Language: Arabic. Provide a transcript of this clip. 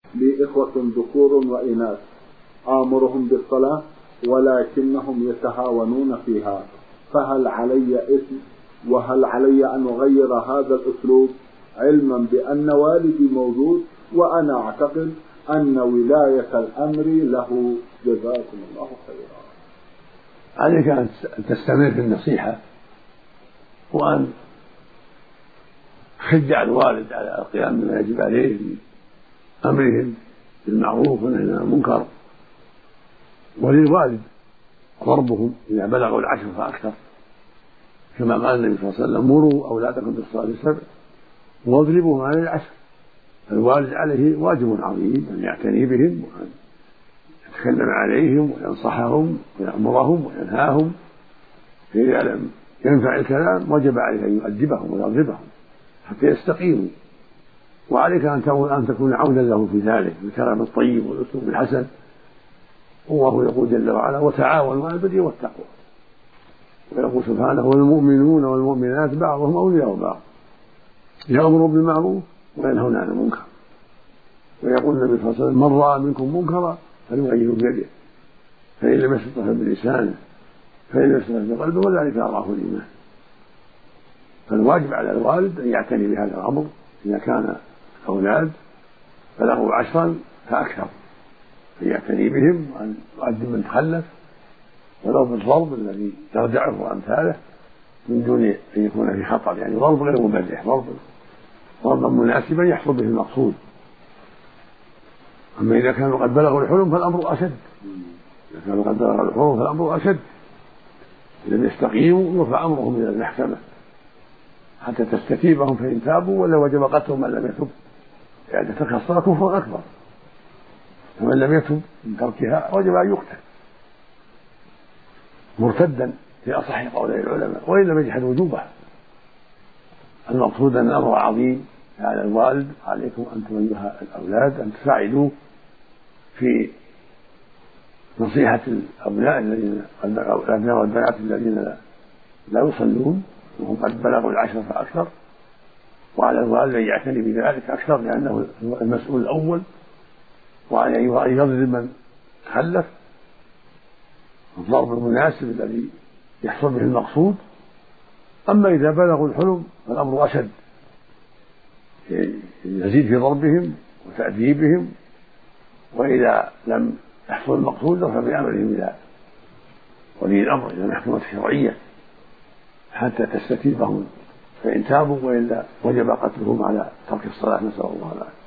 لي إخوة ذكور وإناث آمرهم بالصلاة ولكنهم يتهاونون فيها، فهل علي إثم وهل علي أن أغير هذا الأسلوب علما بأن والدي موجود وأنا أعتقد أن ولاية الأمر له؟ جزاكم الله خيرا. عليك أن تستمر في النصيحة وأن تشجع الوالد على القيام بما يجب عليه في أمرهم بالمعروف والنهي عن المنكر، وللوالد ضربهم إذا بلغوا 10 فأكثر، كما قال النبي صلى الله عليه وسلم: مروا أولادكم بالصلاة 7 واضربوهم على 10. الوالد عليه واجب عظيم أن يعتني بهم وأن يتكلم عليهم وينصحهم ويأمرهم وينهاهم، فإذا لم ينفع الكلام وجب عليه أن يؤدبهم ويضربهم حتى يستقيموا. وعليك أن تكون عونا له في ذلك بالكلام الطيب والأسلوب الحسن. الله يقول جل وعلا: وتعاونوا على البر والتقوى. ويقول سبحانه: والمؤمنون والمؤمنات بعضهم أولياء بعض يأمروا بالمعروف وينهون عن المنكر. ويقول النبي صلى الله عليه وسلم: من رأى منكم منكرا فليغيره بيده، فإن لم يستطع بلسانه، فإن لم يستطع بقلبه، وذلك أضعف الإيمان. فالواجب على الوالد أن يعتني بهذا الأمر إذا كان أولاد بلغوا 10 فأكثر، أن يعتني بهم وأن يؤدب من تخلف ولو بالضرب الذي يردعه وأمثاله من دون أن يكون في خطر، يعني ضرب غير مبرح، ضربا مناسبا يحصل به المقصود. أما إذا كانوا قد بلغوا الحلم فالأمر أشد. إذا لم يستقيموا يرفع أمرهم إلى المحكمة حتى تستتيبهم، فإن تابوا ولا وجب قتلهم من لم يتب، يعني ترك الصلاة كفر أكبر، ومن لم يتب من تركها وجب أن يقتل مرتدا في أصح قولي العلماء، وإن لم يجحد وجوبها. المقصود أن الأمر عظيم على الوالد. عليكم أنتم أيها الأولاد أن تساعدوه في نصيحة الأبناء والبنات الذين لا يصلون وهم قد بلغوا 10 فأكثر، وعلى الوالد أن يعتني بذلك أكثر لأنه المسؤول الأول، وأن يضرب من تخلف الضرب المناسب الذي يحصل به المقصود. أما إذا بلغوا الحلم فالأمر أشد، يزيد في ضربهم وتأديبهم، وإذا لم يحصل المقصود رفع بأمرهم إلى ولي الأمر إلى المحكمة الشرعية حتى تستتيبهم، فإن تابوا وإلا وجب قتلهم على ترك الصلاة، نسأل الله العافية.